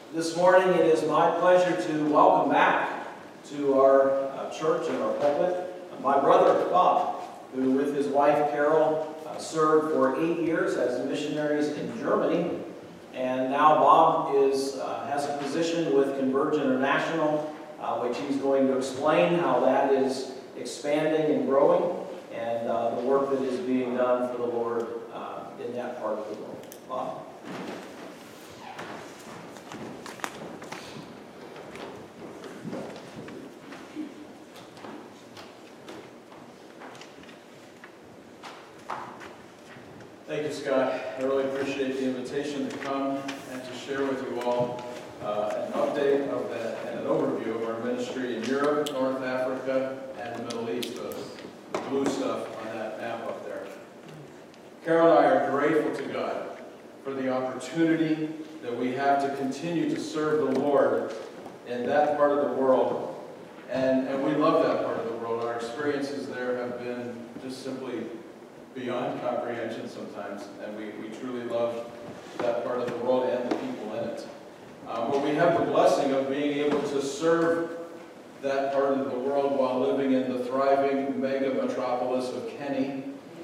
This morning it is my pleasure to welcome back to our church and our pulpit my brother Bob, who with his wife Carol served for 8 years as missionaries in Germany. And now Bob has a position with Converge International, which he's going to explain how that is expanding and growing, and the work that is being done for the Lord in that part of the world. Bob? Thank you, Scott. I really appreciate the invitation to come and to share with you all an update of that and an overview of our ministry in Europe, North Africa, and the Middle East, the blue stuff on that map up there. Carol and I are grateful to God for the opportunity that we have to continue to serve the Lord in that part of the world. And we love that part of the world. Our experiences there have been just simply beyond comprehension sometimes, and we truly love that part of the world and the people in it. But we have the blessing of being able to serve that part of the world while living in the thriving mega metropolis of Kenny.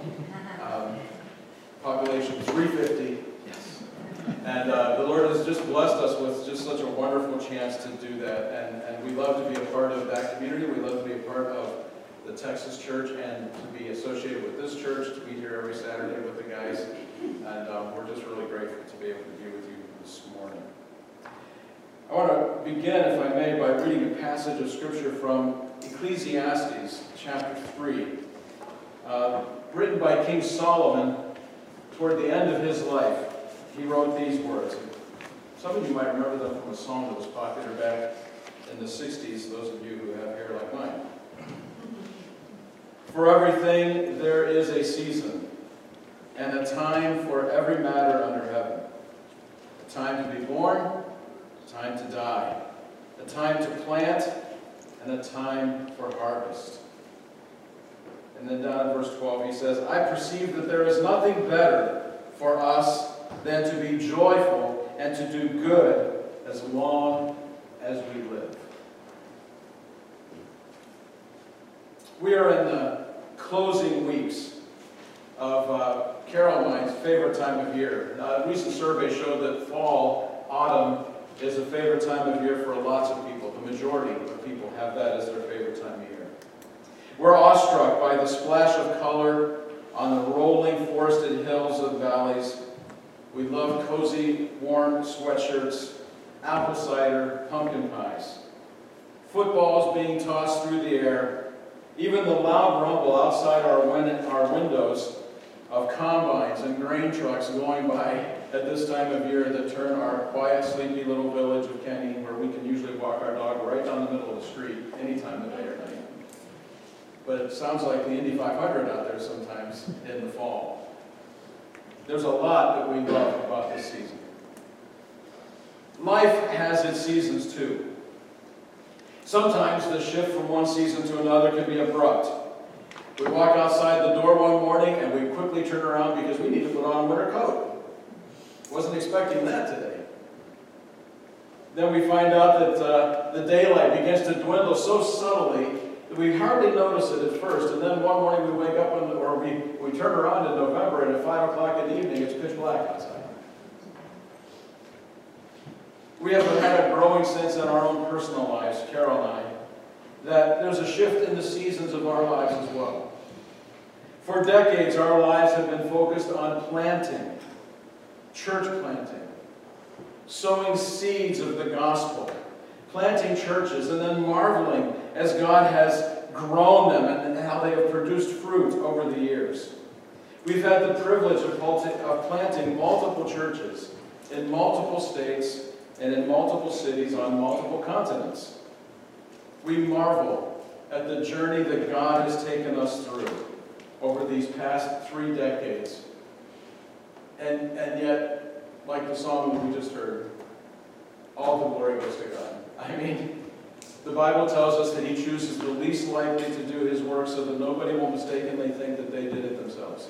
Population 350. Yes. And the Lord has just blessed us with just such a wonderful chance to do that. And we love to be a part of that community. We love to be a part of the Texas church and to be associated with this church, to be here every Saturday with the guys. And we're just really grateful to be able to be with you this morning. I want to begin, if I may, by reading a passage of Scripture from Ecclesiastes chapter 3, written by King Solomon toward the end of his life. He wrote these words. Some of you might remember them from a song that was popular back in the 60s, those of you who have hair like mine. For everything there is a season, and a time for every matter under heaven. A time to be born, a time to die. A time to plant, and a time for harvest. And then down in verse 12 he says, I perceive that there is nothing better for us than to be joyful and to do good as long as we live. We are in the closing weeks of Carol and I's favorite time of year. A recent survey showed that fall, autumn, is a favorite time of year for lots of people. The majority of people have that as their favorite time of year. We're awestruck by the splash of color on the rolling forested hills and valleys. We love cozy, warm sweatshirts, apple cider, pumpkin pies, footballs being tossed through the air, even the loud rumble outside our windows of combines and grain trucks going by at this time of year that turn our quiet, sleepy little village of Kenny, where we can usually walk our dog right down the middle of the street any time of day or night. But it sounds like the Indy 500 out there sometimes in the fall. There's a lot that we love about this season. Life has its seasons too. Sometimes the shift from one season to another can be abrupt. We walk outside the door one morning and we quickly turn around because we need to put on a winter coat. Wasn't expecting that today. Then we find out that the daylight begins to dwindle so subtly that we hardly notice it at first. And then one morning we wake up or we turn around in November and at 5 o'clock in the evening it's pitch black outside. We have had a growing sense in our own personal lives, Carol and I, that there's a shift in the seasons of our lives as well. For decades, our lives have been focused on planting, church planting, sowing seeds of the gospel, planting churches, and then marveling as God has grown them and how they have produced fruit over the years. We've had the privilege of planting multiple churches in multiple states and in multiple cities on multiple continents. We marvel at the journey that God has taken us through over these past 3 decades. And yet, like the song that we just heard, all the glory goes to God. I mean, the Bible tells us that He chooses the least likely to do His work so that nobody will mistakenly think that they did it themselves.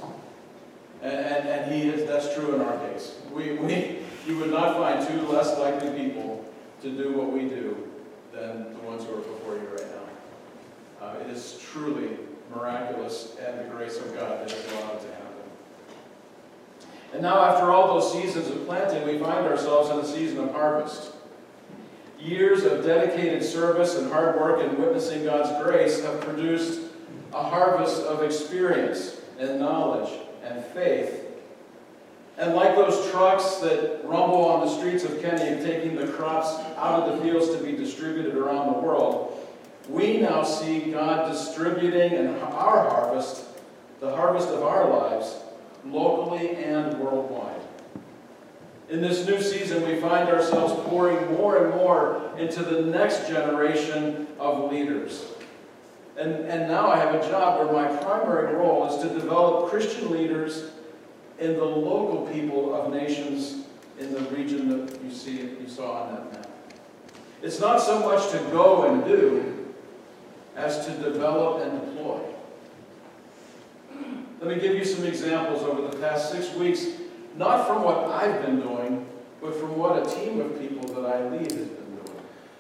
And that's true in our case. You would not find 2 less likely people to do what we do than the ones who are before you right now. It is truly miraculous and the grace of God that has allowed it to happen. And now, after all those seasons of planting, we find ourselves in the season of harvest. Years of dedicated service and hard work in witnessing God's grace have produced a harvest of experience and knowledge and faith. And like those trucks that rumble on the streets of Kenny taking the crops out of the fields to be distributed around the world, we now see God distributing our harvest, the harvest of our lives, locally and worldwide. In this new season, we find ourselves pouring more and more into the next generation of leaders. And now I have a job where my primary role is to develop Christian leaders in the local people of nations in the region that you saw on that map. It's not so much to go and do as to develop and deploy. Let me give you some examples over the past 6 weeks, not from what I've been doing, but from what a team of people that I lead has been doing.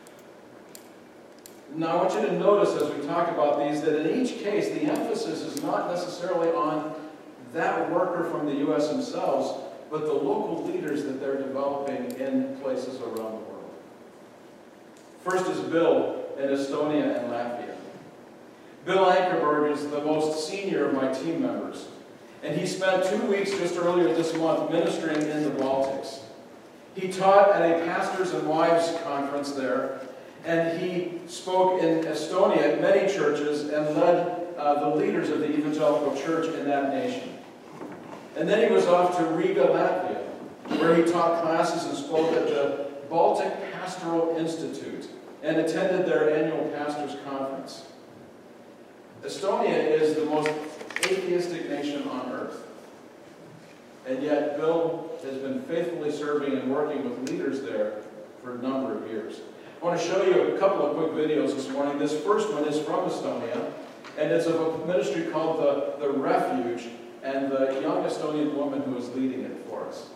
Now, I want you to notice as we talk about these that in each case, the emphasis is not necessarily on that worker from the U.S. themselves, but the local leaders that they're developing in places around the world. First is Bill in Estonia and Latvia. Bill Ankerberg is the most senior of my team members, and he spent 2 weeks just earlier this month ministering in the Baltics. He taught at a pastors and wives conference there, and he spoke in Estonia at many churches and led the leaders of the evangelical church in that nation. And then he was off to Riga, Latvia, where he taught classes and spoke at the Baltic Pastoral Institute and attended their annual pastors' conference. Estonia is the most atheistic nation on earth. And yet Bill has been faithfully serving and working with leaders there for a number of years. I want to show you a couple of quick videos this morning. This first one is from Estonia, and it's of a ministry called the Refuge, and the young Estonian woman who is leading it for us.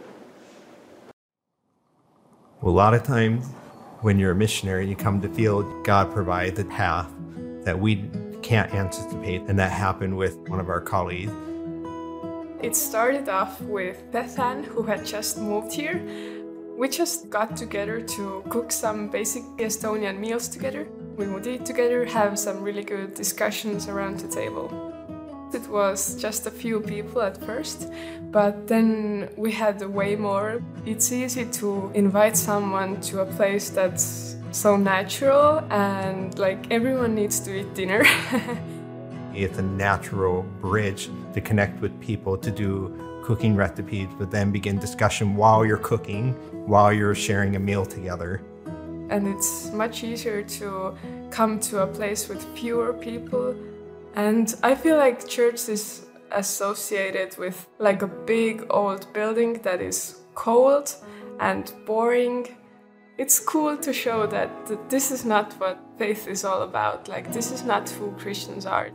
Well, a lot of times when you're a missionary, you come to feel God provides a path that we can't anticipate, and that happened with one of our colleagues. It started off with Bethan, who had just moved here. We just got together to cook some basic Estonian meals together. We would eat together, have some really good discussions around the table. It was just a few people at first, but then we had way more. It's easy to invite someone to a place that's so natural and like everyone needs to eat dinner. It's a natural bridge to connect with people, to do cooking recipes, but then begin discussion while you're cooking, while you're sharing a meal together. And it's much easier to come to a place with fewer people. And I feel like church is associated with like a big old building that is cold and boring. It's cool to show that this is not what faith is all about. Like, this is not who Christians are.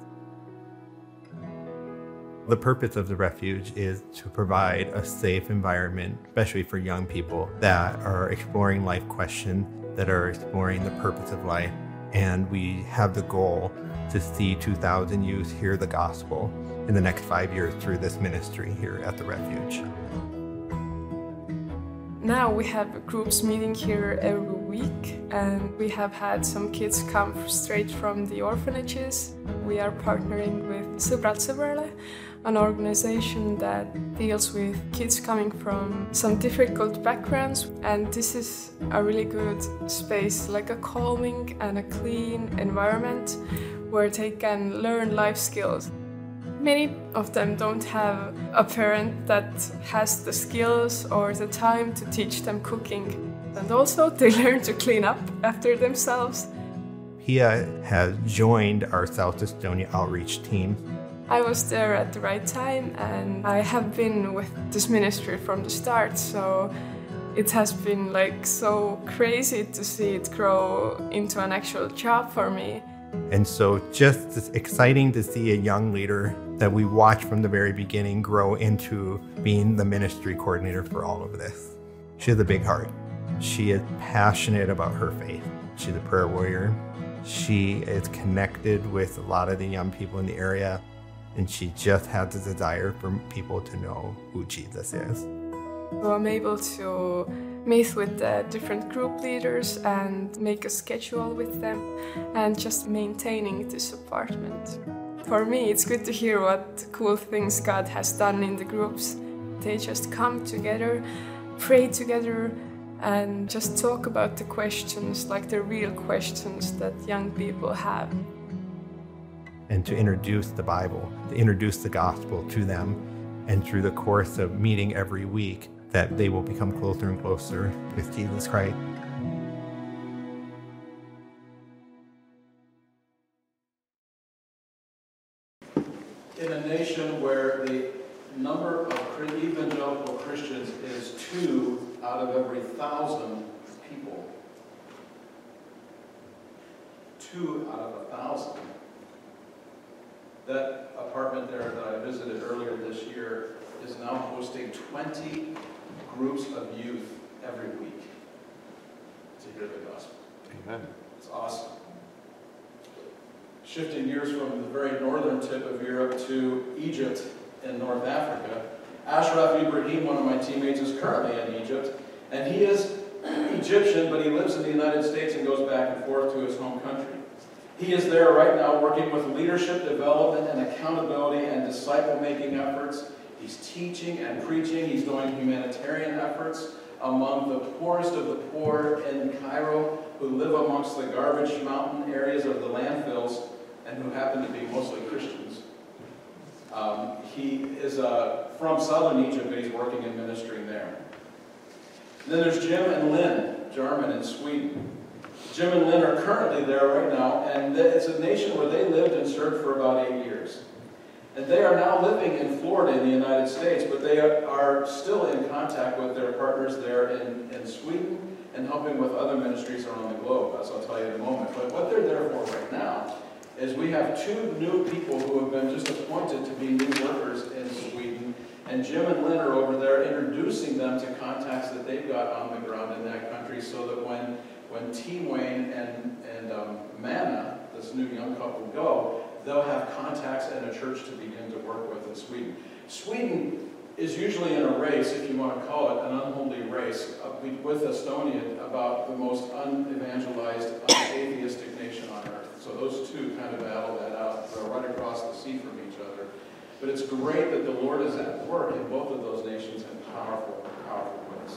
The purpose of the Refuge is to provide a safe environment, especially for young people that are exploring life questions, that are exploring the purpose of life. And we have the goal to see 2,000 youth hear the gospel in the next 5 years through this ministry here at the Refuge. Now we have groups meeting here every week, and we have had some kids come straight from the orphanages. We are partnering with Sõbrad sõbrale, an organization that deals with kids coming from some difficult backgrounds, and this is a really good space, like a calming and a clean environment where they can learn life skills. Many of them don't have a parent that has the skills or the time to teach them cooking. And also they learn to clean up after themselves. Pia has joined our South Estonia outreach team. I was there at the right time, and I have been with this ministry from the start, so it has been like so crazy to see it grow into an actual job for me. And so just it's exciting to see a young leader that we watched from the very beginning grow into being the ministry coordinator for all of this. She has a big heart. She is passionate about her faith. She's a prayer warrior. She is connected with a lot of the young people in the area, and she just has the desire for people to know who Jesus is. So I'm able to meet with the different group leaders and make a schedule with them and just maintaining this apartment. For me, it's good to hear what cool things God has done in the groups. They just come together, pray together, and just talk about the questions, like the real questions that young people have. And to introduce the Bible, to introduce the gospel to them, and through the course of meeting every week, that they will become closer and closer with Jesus Christ. In a nation where the number of evangelical Christians is 2 out of every 1,000 people, 2 out of 1,000, that apartment there that I visited earlier this year is now hosting 20 groups of youth every week to hear the gospel. Amen. It's awesome. Shifting gears from the very northern tip of Europe to Egypt in North Africa, Ashraf Ibrahim, one of my teammates, is currently in Egypt, and he is Egyptian, but he lives in the United States and goes back and forth to his home country. He is there right now working with leadership development and accountability and disciple-making efforts. He's teaching and preaching. He's doing humanitarian efforts among the poorest of the poor in Cairo who live amongst the garbage mountain areas of the landfills and who happen to be mostly Christians. He is from southern Egypt, but he's working in ministry there. And then there's Jim and Lynn Jarman in Sweden. Jim and Lynn are currently there right now, and it's a nation where they lived and served for about 8 years. And they are now living in Florida in the United States, but they are still in contact with their partners there in Sweden and helping with other ministries around the globe, as I'll tell you in a moment. But what they're there for right now is we have 2 new people who have been just appointed to be new workers in Sweden, and Jim and Lynn are over there introducing them to contacts that they've got on the ground in that country so that when T. Wayne and Manna, this new young couple, go, they'll have contacts and a church to begin to work with in Sweden. Sweden is usually in a race, if you want to call it, an unholy race with Estonia about the most unevangelized, atheistic nation on earth. So those two kind of battle that out. They're right across the sea from each other. But it's great that the Lord is at work in both of those nations in powerful, powerful ways.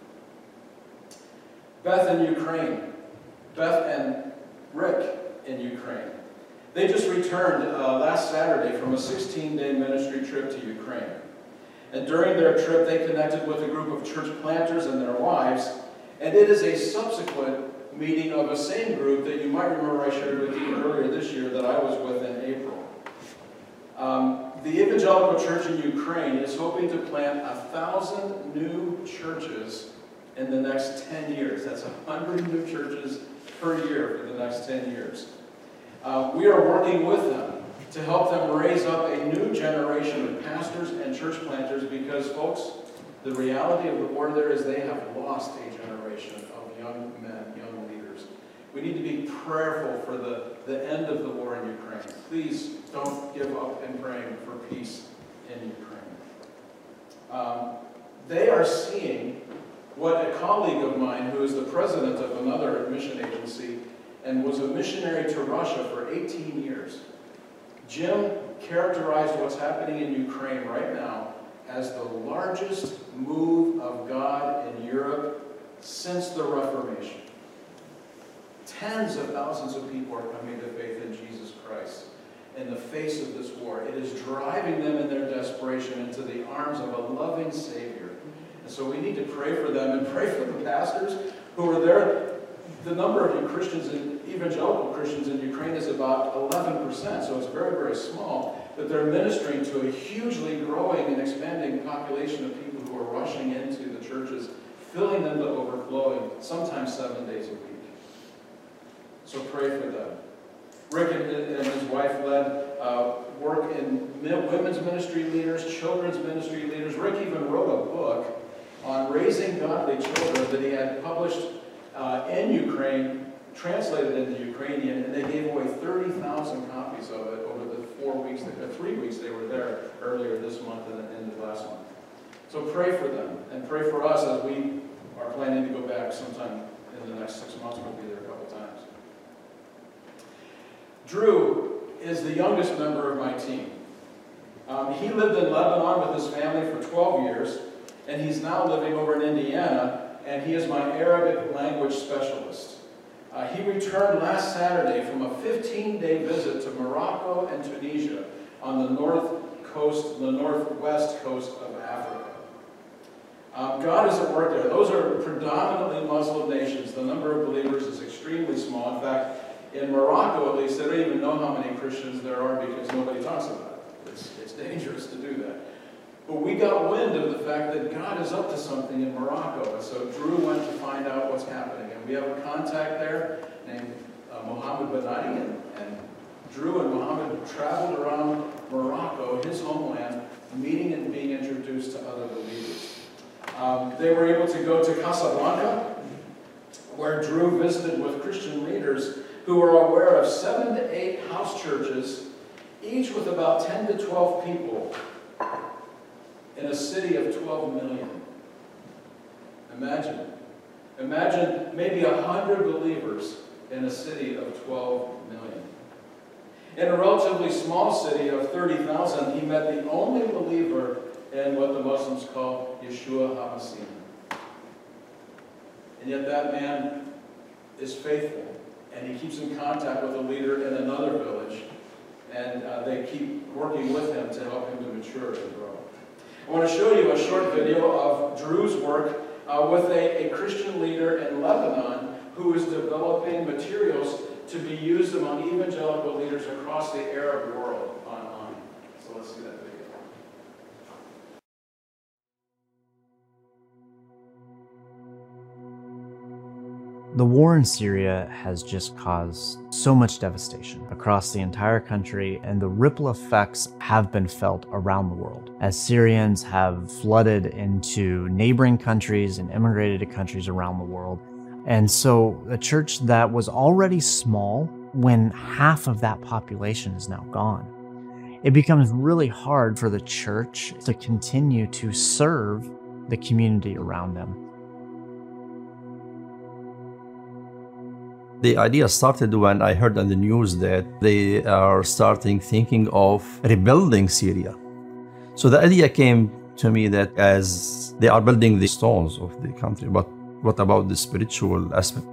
Beth in Ukraine. Beth and Rick in Ukraine. They just returned last Saturday from a 16-day ministry trip to Ukraine. And during their trip, they connected with a group of church planters and their wives, and it is a subsequent meeting of a same group that you might remember I shared with you earlier this year that I was with in April. The Evangelical Church in Ukraine is hoping to plant 1,000 new churches in the next 10 years. That's 100 new churches per year for the next 10 years. We are working with them to help them raise up a new generation of pastors and church planters because, folks, the reality of the war there is they have lost a generation of young men, young leaders. We need to be prayerful for the end of the war in Ukraine. Please don't give up in praying for peace in Ukraine. They are seeing what a colleague of mine, who is the president of another mission agency and was a missionary to Russia for 18 years, Jim characterized what's happening in Ukraine right now as the largest move of God in Europe since the Reformation. Tens of thousands of people are coming to faith in Jesus Christ in the face of this war. It is driving them in their desperation into the arms of a loving Savior. And so we need to pray for them and pray for the pastors who are there. The number of evangelical Christians in Ukraine is about 11%, so it's very, very small. But they're ministering to a hugely growing and expanding population of people who are rushing into the churches, filling them to overflowing, sometimes 7 days a week. So pray for them. Rick and his wife led work in women's ministry leaders, children's ministry leaders. Rick even wrote a book on raising godly children that he had published in Ukraine, translated into Ukrainian, and they gave away 30,000 copies of it over the 3 weeks they were there earlier this month and the end of last month. So pray for them, and pray for us as we are planning to go back sometime in the next 6 months. We'll be there a couple times. Drew is the youngest member of my team. He lived in Lebanon with his family for 12 years, and he's now living over in Indiana, and he is my Arabic language specialist. He returned last Saturday from a 15-day visit to Morocco and Tunisia on the northwest coast of Africa. God is at work there. Those are predominantly Muslim nations. The number of believers is extremely small. In fact, in Morocco, at least, they don't even know how many Christians there are because nobody talks about it. It's dangerous to do that. But we got wind of the fact that God is up to something in Morocco. And so Drew went to find out what's happening. And we have a contact there named Mohammed Benadi. And Drew and Mohammed traveled around Morocco, his homeland, meeting and being introduced to other believers. They were able to go to Casablanca, where Drew visited with Christian leaders who are aware of 7 to 8 house churches, each with about 10 to 12 people, in a city of 12 million. Imagine maybe 100 believers in a city of 12 million. In a relatively small city of 30,000, he met the only believer in what the Muslims call Yeshua HaMashiach. And yet that man is faithful, and he keeps in contact with a leader in another village, and they keep working with him to help him to mature and grow. I want to show you a short video of Drew's work with a Christian leader in Lebanon who is developing materials to be used among evangelical leaders across the Arab world online. So let's see that video. The war in Syria has just caused so much devastation across the entire country, and the ripple effects have been felt around the world as Syrians have flooded into neighboring countries and immigrated to countries around the world. And so a church that was already small, when half of that population is now gone, it becomes really hard for the church to continue to serve the community around them. The idea started when I heard on the news that they are thinking of rebuilding Syria. So the idea came to me that as they are building the stones of the country, but what about the spiritual aspect?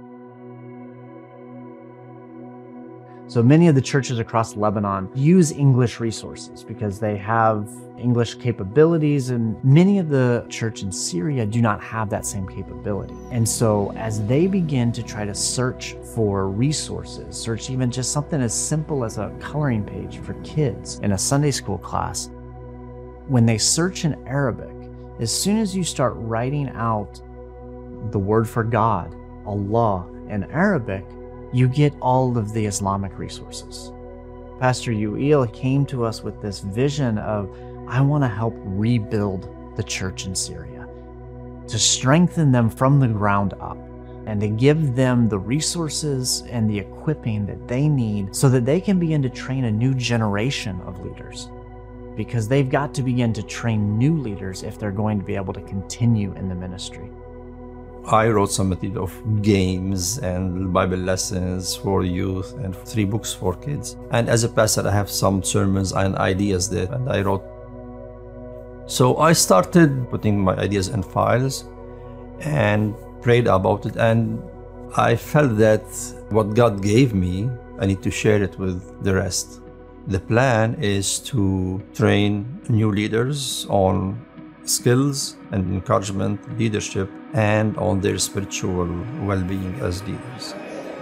So many of the churches across Lebanon use English resources because they have English capabilities, and many of the churches in Syria do not have that same capability. And so as they begin to try to search for resources, search even just something as simple as a coloring page for kids in a Sunday school class, when they search in Arabic, as soon as you start writing out the word for God, Allah, in Arabic, you get all of the Islamic resources. Pastor Yuil came to us with this vision of, I want to help rebuild the church in Syria, to strengthen them from the ground up, and to give them the resources and the equipping that they need so that they can begin to train a new generation of leaders. Because they've got to begin to train new leaders if they're going to be able to continue in the ministry. I wrote some material of games and Bible lessons for youth and 3 books for kids. And as a pastor, I have some sermons and ideas that I wrote. So I started putting my ideas in files and prayed about it. And I felt that what God gave me, I need to share it with the rest. The plan is to train new leaders on skills and encouragement, leadership, and on their spiritual well-being as leaders.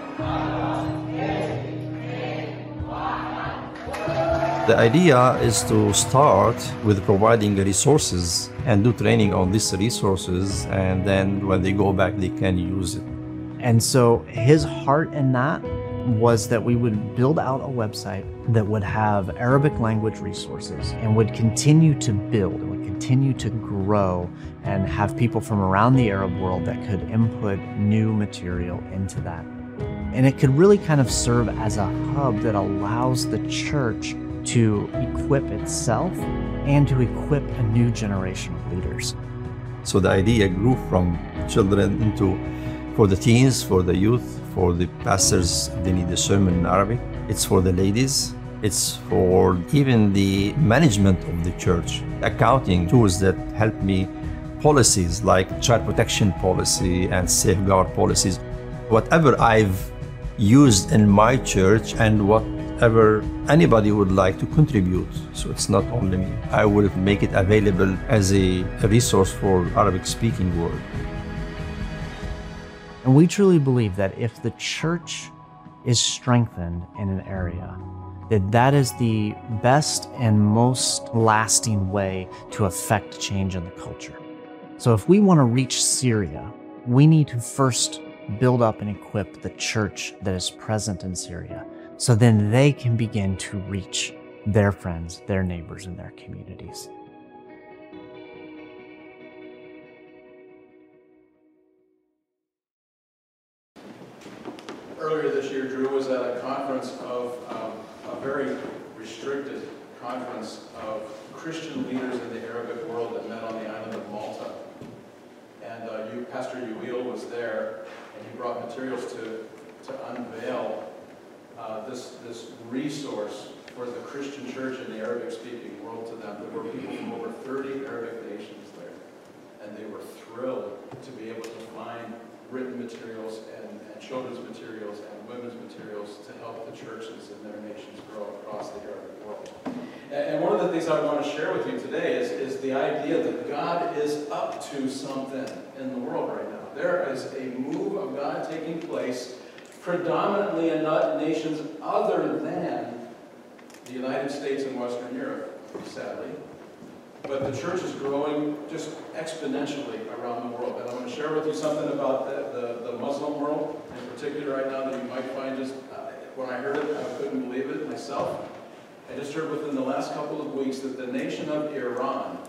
The idea is to start with providing resources and do training on these resources, and then when they go back, they can use it. And so his heart in that was that we would build out a website that would have Arabic language resources and would continue to build, and would continue to grow and have people from around the Arab world that could input new material into that. And it could really kind of serve as a hub that allows the church to equip itself and to equip a new generation of leaders. So the idea grew from children into, for the teens, for the youth, for the pastors, they need a sermon in Arabic. It's for the ladies. It's for even the management of the church. Accounting tools that help me, policies like child protection policy and safeguard policies. Whatever I've used in my church and whatever anybody would like to contribute. So it's not only me. I will make it available as a resource for Arabic-speaking world. And we truly believe that if the church is strengthened in an area, that is the best and most lasting way to affect change in the culture. So if we want to reach Syria, we need to first build up and equip the church that is present in Syria, so then they can begin to reach their friends, their neighbors, and their communities. Earlier this year, Drew was at a conference of a very restricted conference of Christian leaders in the Arabic world that met on the island of Malta. And Pastor Uweel was there, and he brought materials to unveil this resource for the Christian church in the Arabic-speaking world to them. There were people from over 30 Arabic nations there, and they were thrilled to be able to find written materials and children's materials and women's materials to help the churches in their nations grow across the Arabic world. And one of the things I want to share with you today is the idea that God is up to something in the world right now. There is a move of God taking place predominantly in nations other than the United States and Western Europe, sadly. But the church is growing just exponentially around the world. And I want to share with you something about the Muslim world in particular right now that you might find just, when I heard it, I couldn't believe it myself. I just heard within the last couple of weeks that the nation of Iran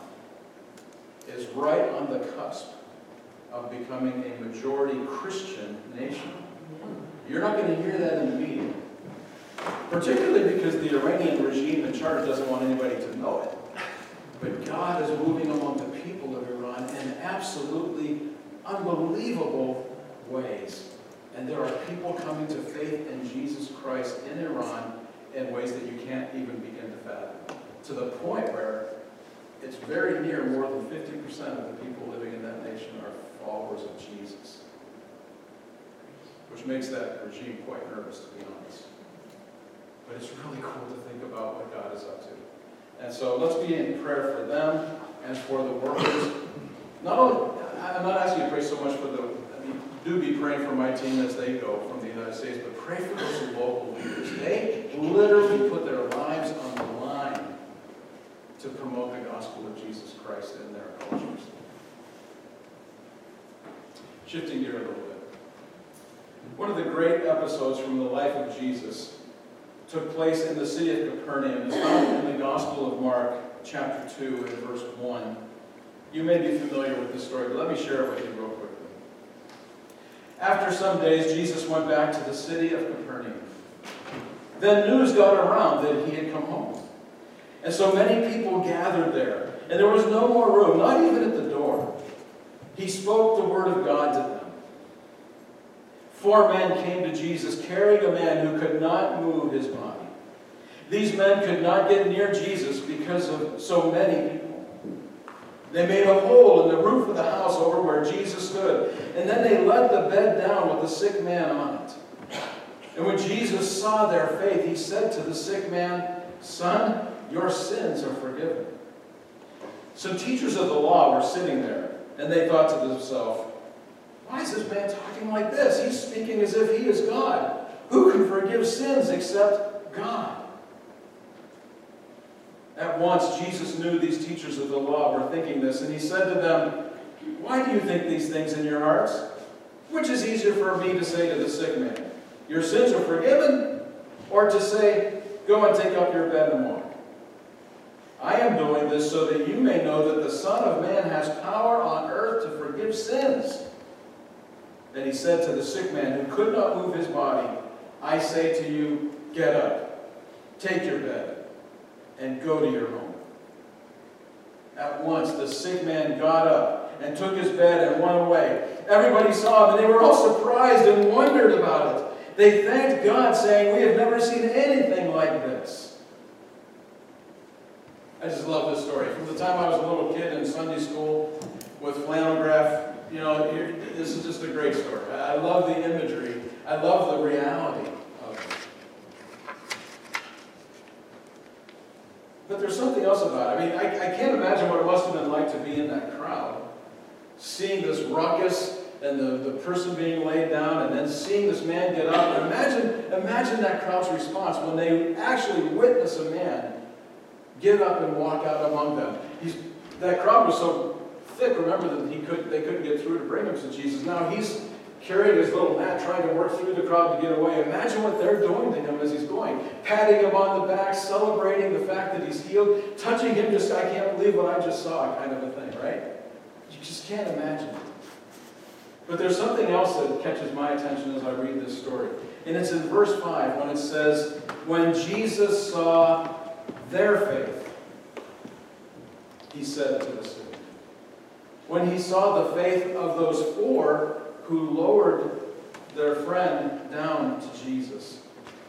is right on the cusp of becoming a majority Christian nation. You're not going to hear that in the media, particularly because the Iranian regime in charge doesn't want anybody to know it. But God is moving among the people of Iran in absolutely unbelievable ways. And there are people coming to faith in Jesus Christ in Iran in ways that you can't even begin to fathom. To the point where it's very near more than 50% of the people living in that nation are followers of Jesus. Which makes that regime quite nervous, to be honest. But it's really cool to think about what God is up to. And so let's be in prayer for them and for the workers. Not only, I'm not asking you to pray so much for do be praying for my team as they go from the United States, but pray for those local leaders. They literally put their lives on the line to promote the gospel of Jesus Christ in their cultures. Shifting gear a little bit. One of the great episodes from the life of Jesus took place in the city of Capernaum. It's found in the Gospel of Mark, chapter 2, and verse 1. You may be familiar with this story, but let me share it with you real quickly. After some days, Jesus went back to the city of Capernaum. Then news got around that he had come home. And so many people gathered there, and there was no more room, not even at the door. He spoke the word of God to them. 4 men came to Jesus, carrying a man who could not move his body. These men could not get near Jesus because of so many people. They made a hole in the roof of the house over where Jesus stood, and then they let the bed down with the sick man on it. And when Jesus saw their faith, he said to the sick man, "Son, your sins are forgiven." Some teachers of the law were sitting there, and they thought to themselves, "Why is this man talking like this? He's speaking as if he is God. Who can forgive sins except God?" At once, Jesus knew these teachers of the law were thinking this, and he said to them, "Why do you think these things in your hearts? Which is easier for me to say to the sick man, 'Your sins are forgiven,' or to say, 'Go and take up your bed and walk'? I am doing this so that you may know that the Son of Man has power on earth to forgive sins. Then he said to the sick man who could not move his body, I say to you, get up, take your bed, and go to your home. At once the sick man got up and took his bed and went away. Everybody saw him, and they were all surprised and wondered about it. They thanked God, saying, we have never seen anything like this. I just love this story. From the time I was a little kid in Sunday school with flannel graph, this is just a great story. I love the imagery. I love the reality of it. But there's something else about it. I can't imagine what it must have been like to be in that crowd, seeing this ruckus and the person being laid down, and then seeing this man get up. And imagine that crowd's response when they actually witness a man get up and walk out among them. That crowd was so thick, remember, that they couldn't get through to bring him to Jesus. Now he's carrying his little mat, trying to work through the crowd to get away. Imagine what they're doing to him as he's going. Patting him on the back, celebrating the fact that he's healed, touching him, just, I can't believe what I just saw, kind of a thing, right? You just can't imagine. But there's something else that catches my attention as I read this story. And it's in verse 5 when it says, when Jesus saw their faith, he said to the sick. When he saw the faith of those 4 who lowered their friend down to Jesus.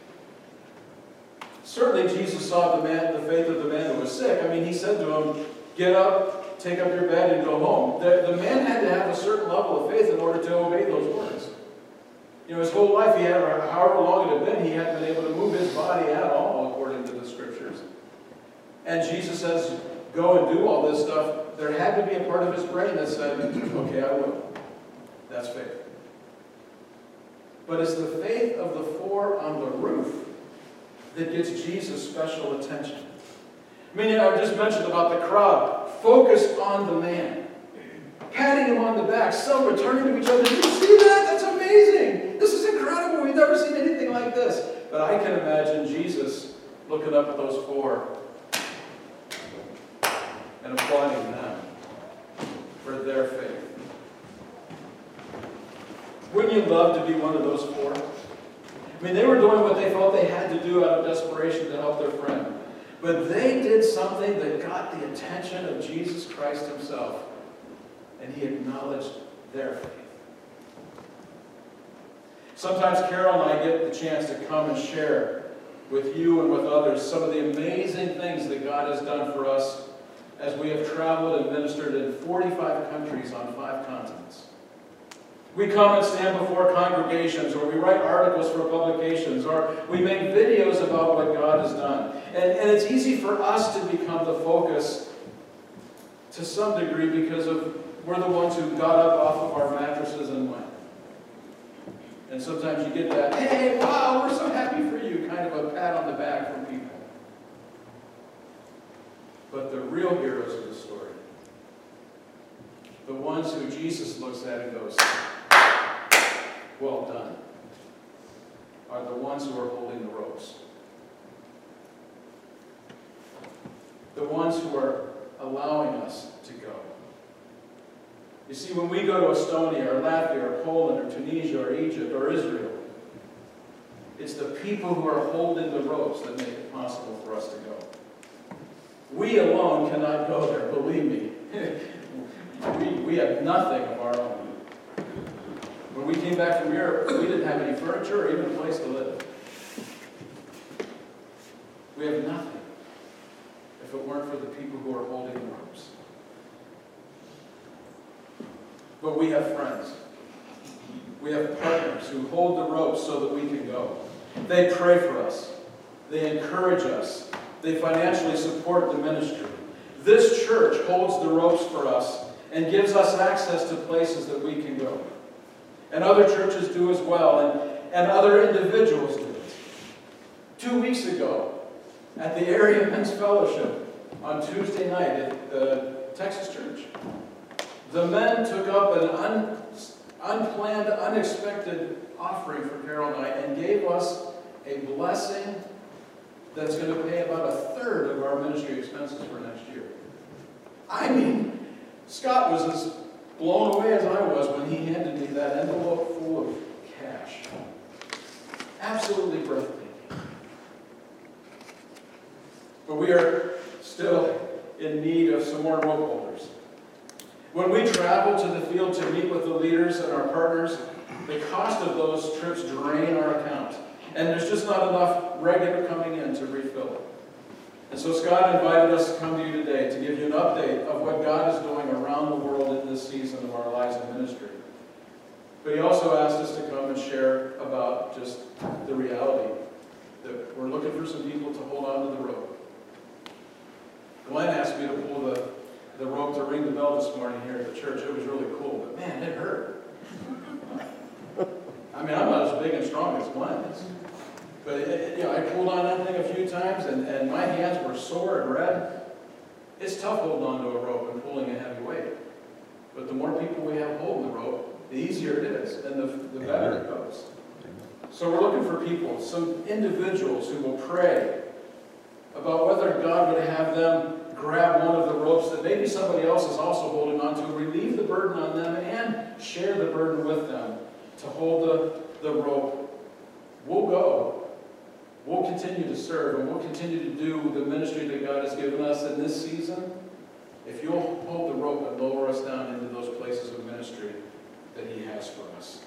Certainly Jesus saw the faith of the man who was sick. I mean, he said to him, get up, take up your bed, and go home. The man had to have a certain level of faith in order to obey those words. His whole life, however long it had been, he hadn't been able to move his body at all, according to the Scriptures. And Jesus says, go and do all this stuff. There had to be a part of his brain that said, okay, I will. That's faith. But it's the faith of the 4 on the roof that gets Jesus special attention. I just mentioned about the crowd focused on the man, patting him on the back, some returning to each other. Did you see that? That's amazing. This is incredible. We've never seen anything like this. But I can imagine Jesus looking up at those 4 and applauding them for their faith. Wouldn't you love to be one of those 4? They were doing what they felt they had to do out of desperation to help their friend. But they did something that got the attention of Jesus Christ himself. And he acknowledged their faith. Sometimes Carol and I get the chance to come and share with you and with others some of the amazing things that God has done for us as we have traveled and ministered in 45 countries on 5 continents. We come and stand before congregations, or we write articles for publications, or we make videos about what God has done. And it's easy for us to become the focus to some degree because we're the ones who got up off of our mattresses and went. And sometimes you get that, hey, wow, we're so happy for you, kind of a pat on the back from people. But the real heroes of the story, the ones who Jesus looks at and goes, well done, are the ones who are holding the ropes. The ones who are allowing us to go. You see, when we go to Estonia or Latvia or Poland or Tunisia or Egypt or Israel, it's the people who are holding the ropes that make it possible for us to go. We alone cannot go there, believe me. We have nothing of our own. When we came back from Europe, we didn't have any furniture or even a place to live. We have nothing if it weren't for the people who are holding the ropes. But we have friends. We have partners who hold the ropes so that we can go. They pray for us. They encourage us. They financially support the ministry. This church holds the ropes for us and gives us access to places that we can go. And other churches do as well, and other individuals do it. 2 weeks ago, at the Area Men's Fellowship on Tuesday night at the Texas Church, the men took up an unplanned, unexpected offering for Carol and I and gave us a blessing that's going to pay about 1/3 of our ministry expenses for next year. I mean, Scott was as blown away as I was when he handed me that envelope full of cash. Absolutely breathtaking. But we are still in need of some more rope holders. When we travel to the field to meet with the leaders and our partners, the cost of those trips drain our account. And there's just not enough regular coming in to refill it. And so Scott invited us to come to you today to give you an update of what God is doing around the world in this season of our lives in ministry. But he also asked us to come and share about just the reality that we're looking for some people to hold on to the rope. Glenn asked me to pull the rope to ring the bell this morning here at the church. It was really cool, but man, it hurt. I mean, I'm not as big and strong as Glenn is. But I pulled on that thing a few times, and my hands were sore and red. It's tough holding on to a rope and pulling a heavy weight. But the more people we have holding the rope, the easier it is, and the better it goes. So we're looking for people, some individuals who will pray about whether God would have them grab one of the ropes that maybe somebody else is also holding on to, relieve the burden on them, and share the burden with them to hold the rope. We'll go. We'll continue to serve, and we'll continue to do the ministry that God has given us in this season if you'll hold the rope and lower us down into those places of ministry that he has for us.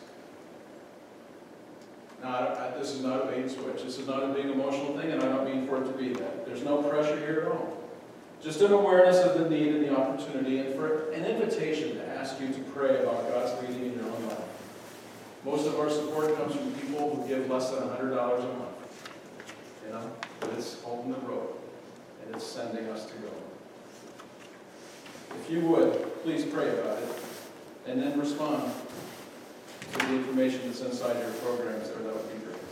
Now, this is not a bait and switch. This is not a big emotional thing, and I don't mean for it to be that. There's no pressure here at all. Just an awareness of the need and the opportunity, and for an invitation to ask you to pray about God's leading in your own life. Most of our support comes from people who give less than $100 a month. But it's holding the rope, and it's sending us to go. If you would, please pray about it, and then respond to the information that's inside your programs there. That would be great.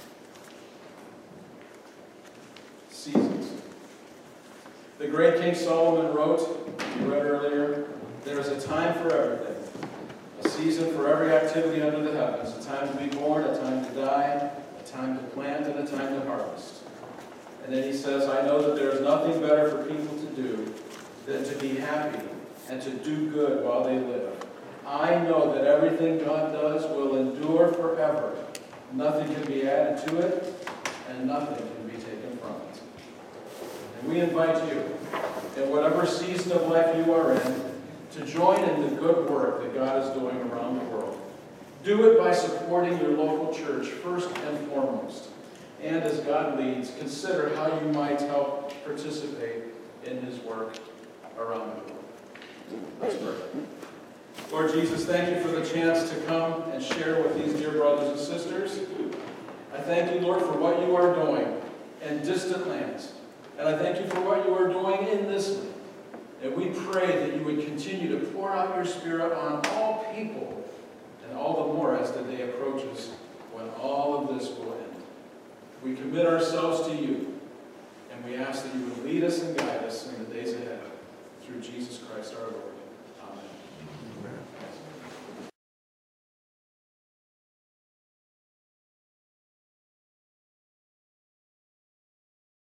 Seasons. The great King Solomon wrote, you read earlier, there is a time for everything. A season for every activity under the heavens. A time to be born, a time to die, a time to plant, and a time to harvest. And then he says, I know that there is nothing better for people to do than to be happy and to do good while they live. I know that everything God does will endure forever. Nothing can be added to it, and nothing can be taken from it. And we invite you, in whatever season of life you are in, to join in the good work that God is doing around the world. Do it by supporting your local church first and foremost. And as God leads, consider how you might help participate in his work around the world. Let's pray. Lord Jesus, thank you for the chance to come and share with these dear brothers and sisters. I thank you, Lord, for what you are doing in distant lands. And I thank you for what you are doing in this land. And we pray that you would continue to pour out your Spirit on all people, and all the more as the day approaches when all of this will end. We commit ourselves to you, and we ask that you would lead us and guide us in the days ahead through Jesus Christ our